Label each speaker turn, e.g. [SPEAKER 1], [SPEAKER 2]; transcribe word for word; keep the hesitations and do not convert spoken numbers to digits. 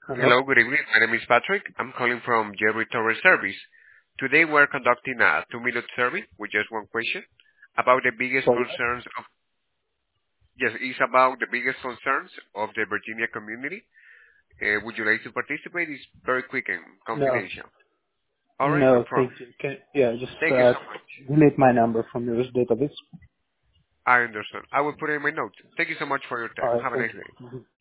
[SPEAKER 1] Hello?
[SPEAKER 2] Hello, good evening. My name is Patrick. I'm calling from Jerry Torres Service. Today we're conducting a two-minute survey with just one question about the biggest
[SPEAKER 1] For what?
[SPEAKER 2] concerns of, yes, it's about the biggest concerns of the Virginia community. Uh, would you like to participate? It's very quick and
[SPEAKER 1] No.
[SPEAKER 2] confidential. All right, no
[SPEAKER 1] No,
[SPEAKER 2] problem.
[SPEAKER 1] thank you. Can, yeah, just
[SPEAKER 2] Thank you
[SPEAKER 1] uh,
[SPEAKER 2] so much.
[SPEAKER 1] delete my number from your database.
[SPEAKER 2] I understand. I will put it in my notes. Thank you so much for your
[SPEAKER 1] All
[SPEAKER 2] time.
[SPEAKER 1] right,
[SPEAKER 2] Have a
[SPEAKER 1] thank
[SPEAKER 2] nice
[SPEAKER 1] you.
[SPEAKER 2] day.
[SPEAKER 1] Mhm.